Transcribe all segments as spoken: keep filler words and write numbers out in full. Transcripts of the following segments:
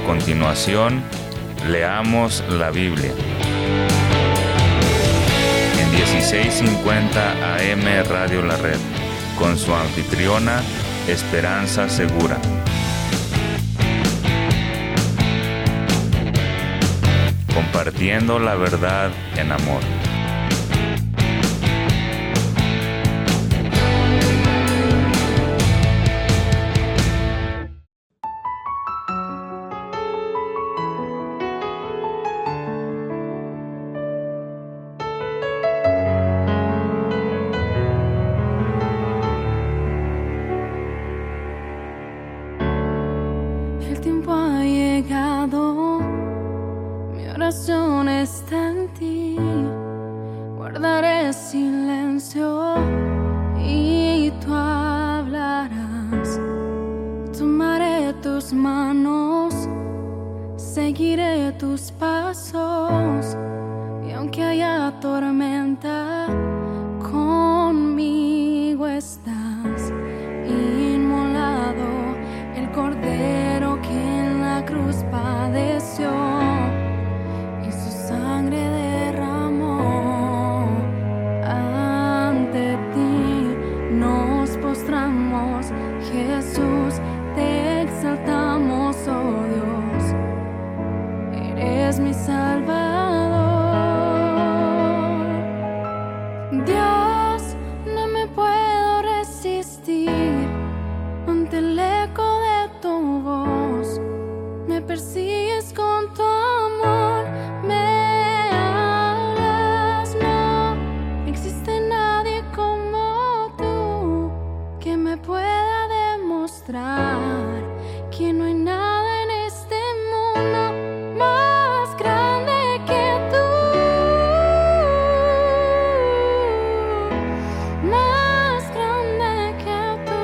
continuación, leamos la Biblia. En dieciséis cincuenta A M Radio La Red, con su anfitriona, Esperanza Segura. Compartiendo la verdad en amor. El tiempo ha llegado, mi oración está en ti. Guardaré silencio y tú hablarás. Tomaré tus manos, seguiré tus pasos. Y aunque haya tormenta, conmigo estás. Inmolado el Cordero que en la cruz padeció y su sangre derramó. Ante ti nos postramos, Jesús, te exaltamos, oh Dios, eres mi Salvador. Dios, no me puedo resistir ante el eco de tu voz. Me persigues con tu amor, me hablas, no existe nadie como tú que me pueda demostrar que no hay nada en este mundo más grande que tú, más grande que tú.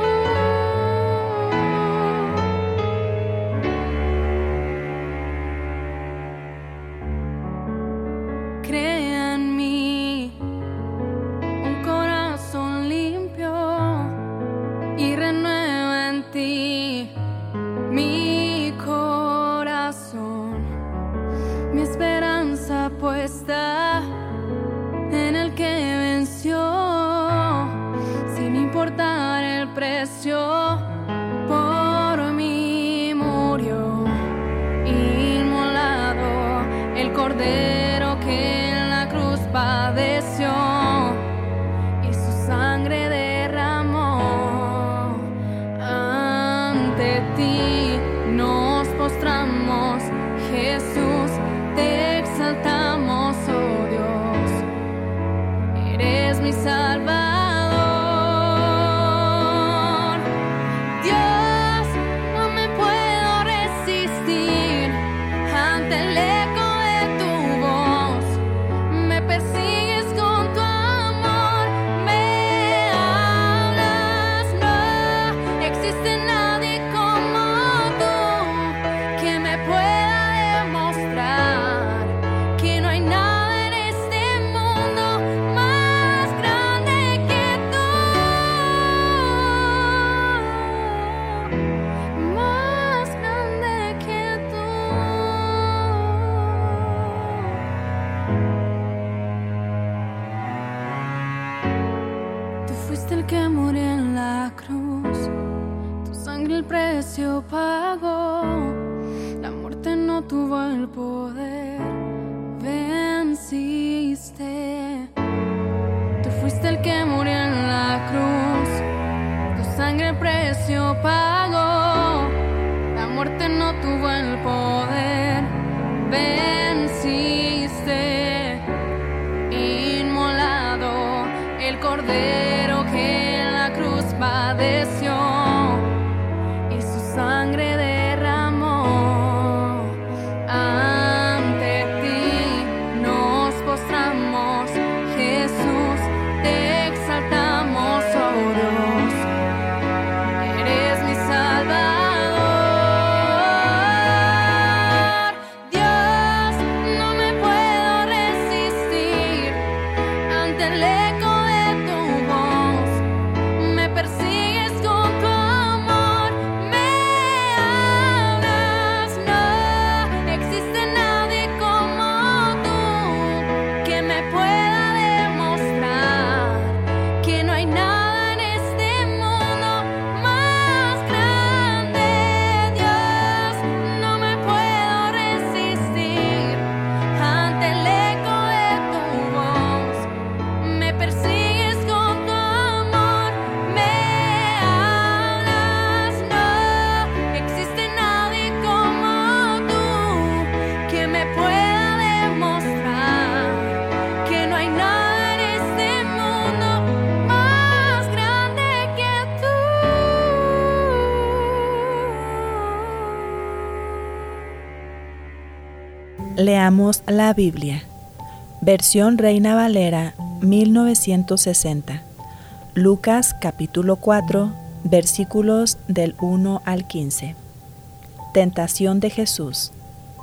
Crea en mí un corazón limpio y renueva en ti mi corazón. Mi esperanza puesta en el que venció, sin importar el precio, por mí murió. Inmolado el Cordero que en la cruz padeció y su sangre derramó. Ante ti nos postramos, Jesús, te exaltamos, oh Dios, eres mi Salvador. Dios, no me puedo resistir ante el eco de tu voz. Me persigues con tu amor, me hablas, no existe nadie como tú que me pueda demostrar que no hay nada en este mundo más grande que tú, más grande que tú. Tú fuiste el que murió en la cruz, tu sangre el precio pagó, la muerte no tuvo el poder, venciste. Tú fuiste el que murió en la cruz, tu sangre el precio pagó, la muerte no tuvo el poder, venciste. Inmolado el Cordero que en la cruz padeció y su sangre derramó. Ante ti nos postramos, Jesús, te exaltamos, oh Dios, eres mi Salvador. Dios, Leamos la Biblia. Versión Reina Valera mil novecientos sesenta. Lucas capítulo cuatro, versículos del uno al quince. Tentación de Jesús.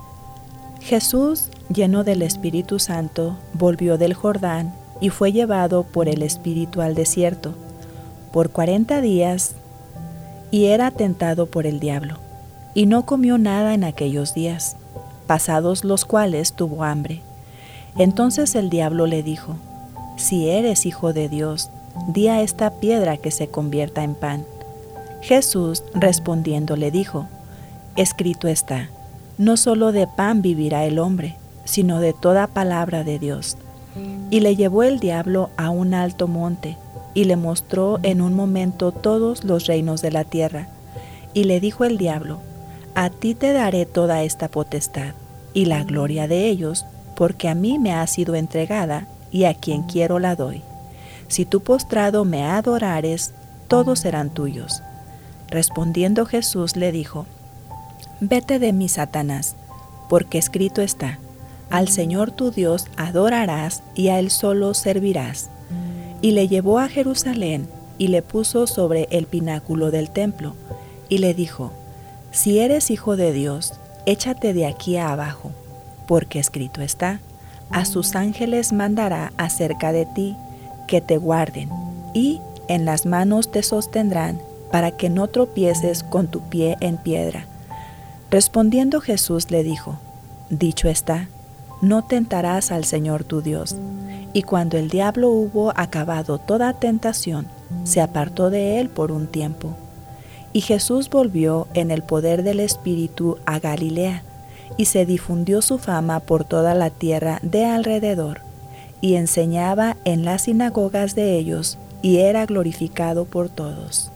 Jesús, lleno del Espíritu Santo, volvió del Jordán y fue llevado por el Espíritu al desierto por cuarenta días, y era tentado por el diablo, y no comió nada en aquellos días, pasados los cuales tuvo hambre. Entonces el diablo le dijo: Si eres hijo de Dios, di a esta piedra que se convierta en pan. Jesús respondiendo le dijo: Escrito está, no solo de pan vivirá el hombre, sino de toda palabra de Dios. Y le llevó el diablo a un alto monte, y le mostró en un momento todos los reinos de la tierra. Y le dijo el diablo: A ti te daré toda esta potestad, y la gloria de ellos, porque a mí me ha sido entregada, y a quien quiero la doy. Si tú postrado me adorares, todos serán tuyos. Respondiendo Jesús le dijo: Vete de mí, Satanás, porque escrito está: Al Señor tu Dios adorarás, y a Él solo servirás. Y le llevó a Jerusalén, y le puso sobre el pináculo del templo, y le dijo: Si eres hijo de Dios, échate de aquí a abajo, porque escrito está: A sus ángeles mandará acerca de ti, que te guarden, y en las manos te sostendrán, para que no tropieces con tu pie en piedra. Respondiendo Jesús le dijo: Dicho está, no tentarás al Señor tu Dios. Y cuando el diablo hubo acabado toda tentación, se apartó de él por un tiempo. Y Jesús volvió en el poder del Espíritu a Galilea, y se difundió su fama por toda la tierra de alrededor, y enseñaba en las sinagogas de ellos, y era glorificado por todos.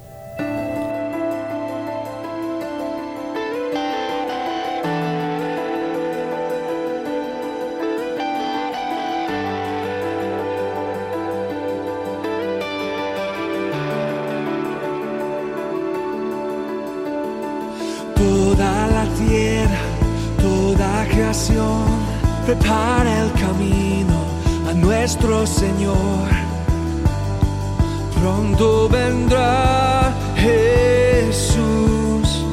Toda la tierra, toda creación, prepara el camino a nuestro Señor. Pronto vendrá Jesús.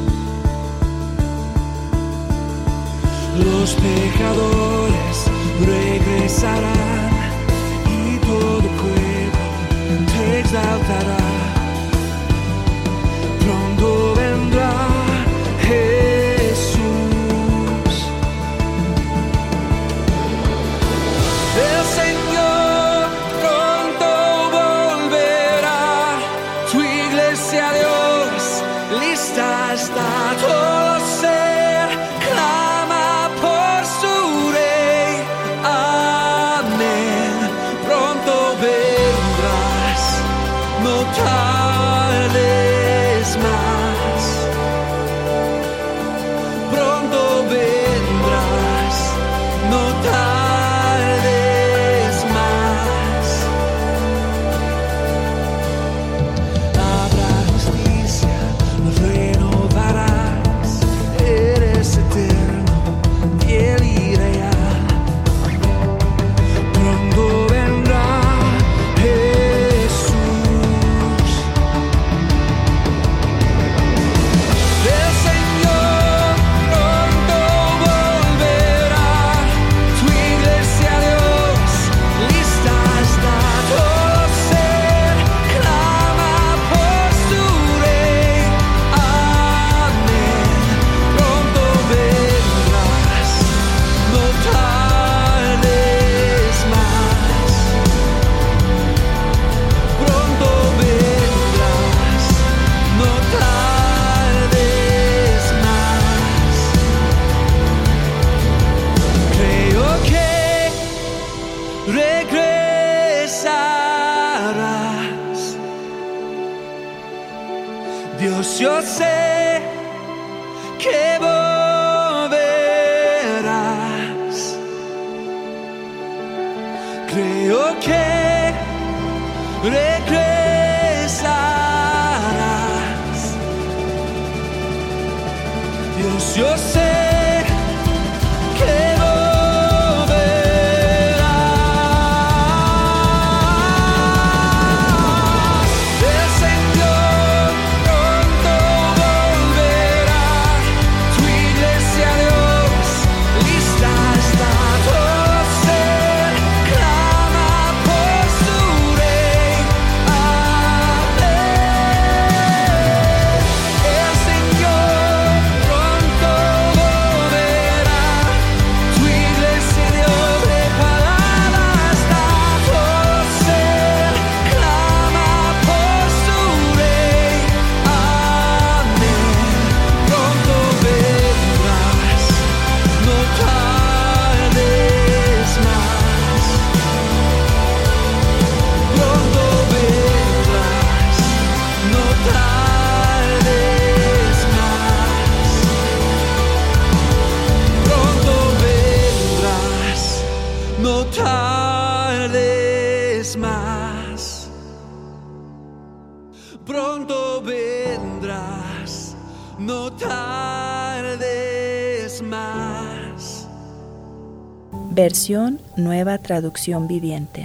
Los pecadores regresarán y todo pueblo te exaltará. Pronto vendrá Jesús. El Señor pronto volverá. Tu iglesia, Dios, lista está. Todo ser clama por su Rey. Amén. Pronto vendrás, no tardes más. Pronto vendrás, no tardes más. Habrá justicia, nos renovarás. Eres eterno, fiel y real. Pronto vendrá Jesús. El Señor pronto volverá. Tu iglesia, Dios, lista está. Todo ser clama por su Rey. Amén. Pronto vendrás, no tardes más. Pronto vendrás, no tardes más. Creo que regresarás. Dios, yo sé que volverás. Creo que regresarás. Dios, yo sé que no tardes más. Versión Nueva Traducción Viviente.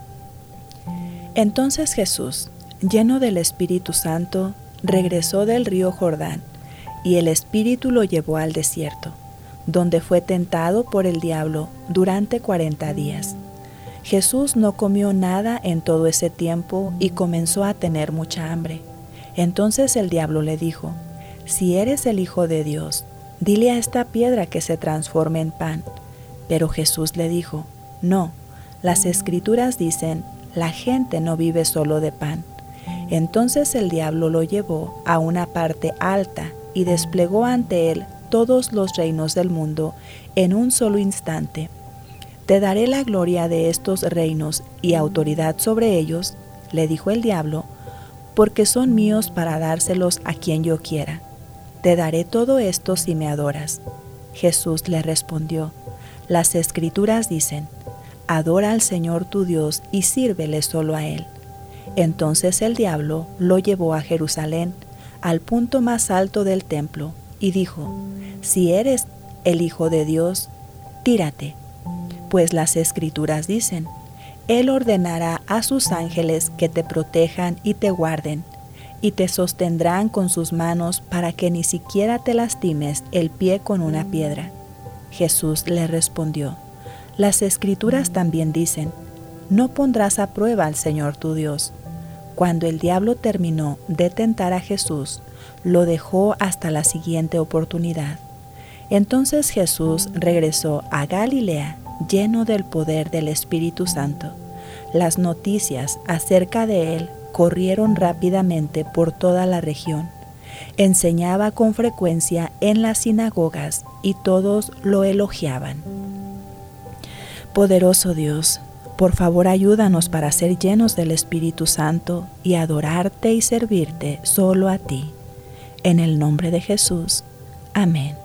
Entonces Jesús, lleno del Espíritu Santo, regresó del río Jordán, y el Espíritu lo llevó al desierto, donde fue tentado por el diablo durante cuarenta días. Jesús no comió nada en todo ese tiempo y comenzó a tener mucha hambre. Entonces el diablo le dijo: si eres el Hijo de Dios, dile a esta piedra que se transforme en pan. Pero Jesús le dijo: no, las Escrituras dicen, la gente no vive solo de pan. Entonces el diablo lo llevó a una parte alta y desplegó ante él todos los reinos del mundo en un solo instante. Te daré la gloria de estos reinos y autoridad sobre ellos, le dijo el diablo, porque son míos para dárselos a quien yo quiera. Te daré todo esto si me adoras. Jesús le respondió: las Escrituras dicen, adora al Señor tu Dios y sírvele solo a Él. Entonces el diablo lo llevó a Jerusalén, al punto más alto del templo, y dijo: si eres el Hijo de Dios, tírate, pues las Escrituras dicen, Él ordenará a sus ángeles que te protejan y te guarden, y te sostendrán con sus manos para que ni siquiera te lastimes el pie con una piedra. Jesús le respondió: las Escrituras también dicen, no pondrás a prueba al Señor tu Dios. Cuando el diablo terminó de tentar a Jesús, lo dejó hasta la siguiente oportunidad. Entonces Jesús regresó a Galilea lleno del poder del Espíritu Santo. Las noticias acerca de él corrieron rápidamente por toda la región. Enseñaba con frecuencia en las sinagogas y todos lo elogiaban. Poderoso Dios, por favor ayúdanos para ser llenos del Espíritu Santo y adorarte y servirte solo a ti. En el nombre de Jesús. Amén.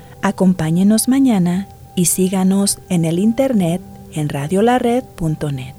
Acompáñenos mañana y síganos en el internet en radio la red punto net.